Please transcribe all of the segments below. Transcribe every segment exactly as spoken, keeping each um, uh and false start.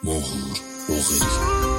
ماهور باقری.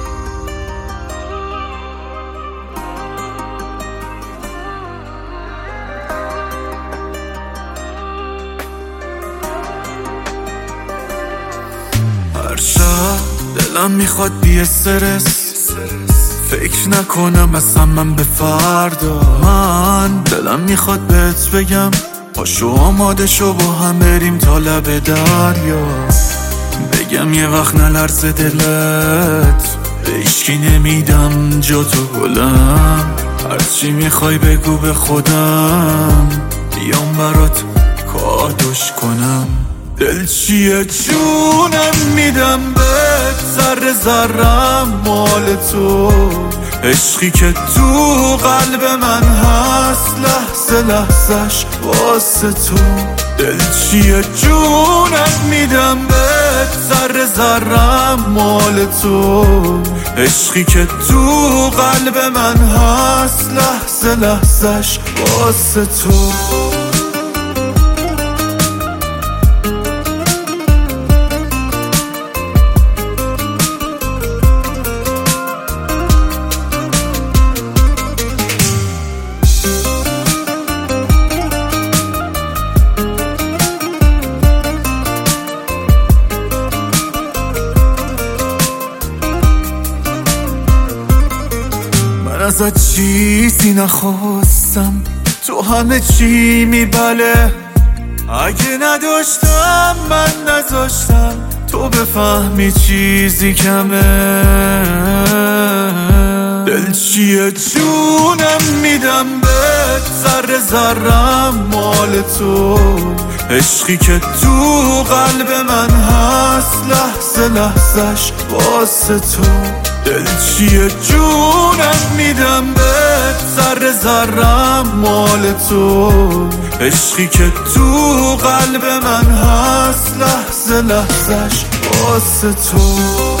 هر شب دلم میخواد بی استرس، فکر نکنم اصلا من به فردا. من دلم میخواد بهت بگم پاشو آماده شو با هم بریم تا لب دریا. بگم یه وقت نلرزه دلت، به هیچکی نمیدم جا تو گلم. هرچی میخوای بگو به خودم، بیام برات کادوش کنم. دل چیه جونم میدم بهت، ذره ذرم مال تو. عشقی که تو قلب من هست، لحظه لحظش واسه تو. دل چیه جونم میدم بهت، ذره ذرم مال تو. عشقی که تو قلب من هست، لحظه لحظش واسه تو. ازت چیزی نخواستم، تو همه چی میبله. اگه نداشتم من نذاشتم تو بفهمی چیزی کمه. دل چیه جونم میدم بهت، ذره ذرم مال تو. عشقی که تو قلب من هست، لحظه لحظش واسه تو. دل چیه جونم میدم بهت، ذره ذرم مال تو. عشقی که تو قلب من هست، لحظه لحظش واسه تو.